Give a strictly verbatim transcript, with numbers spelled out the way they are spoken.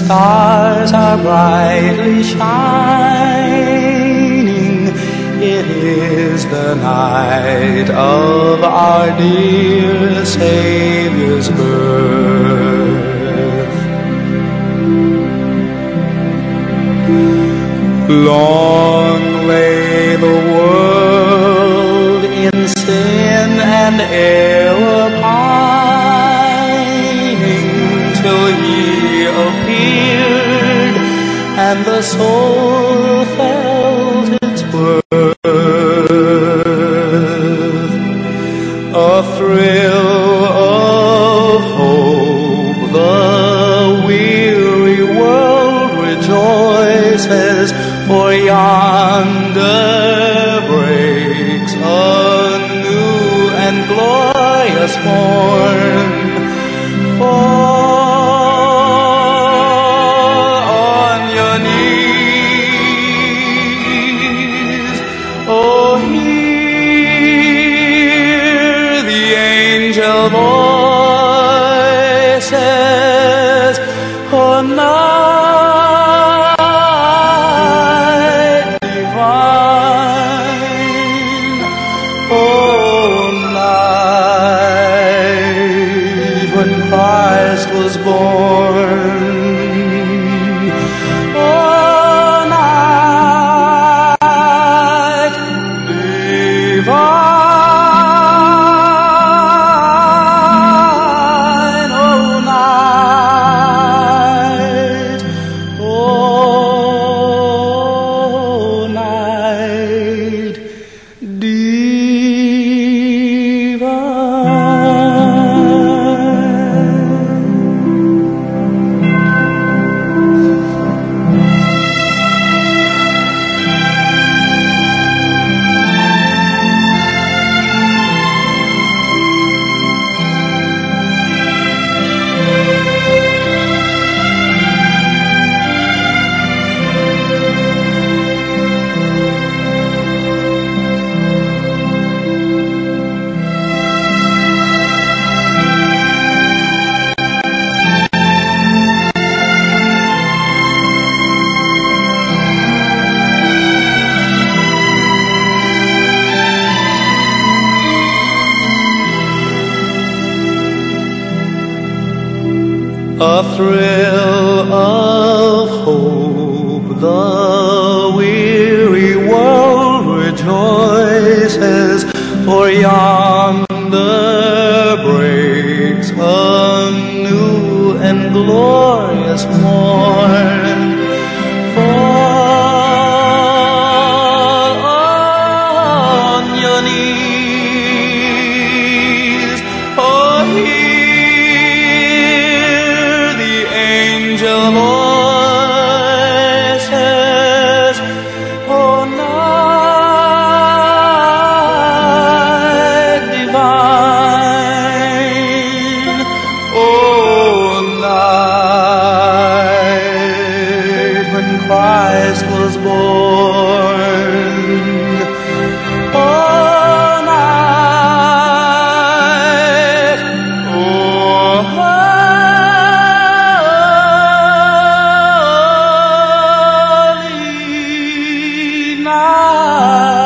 stars are brightly shining. It is the night of our dear Savior's birth. Long lay the world in sin and error pining, till He appeared and the soul felt its worth. A thrill of hope, the weary world rejoices, for yonder breaks a new and glorious morn. Fall on your knees, oh, hear the angel voices, oh, night divine, oh, night when Christ was born. Oh, night divine, oh, night, oh, night a thrill of hope, the weary world rejoices, for yonder breaks a new and glorious morn. Fall on your knees, oh, voices, oh, night divine, oh, night when Christ was born. Oh, night, oh, night.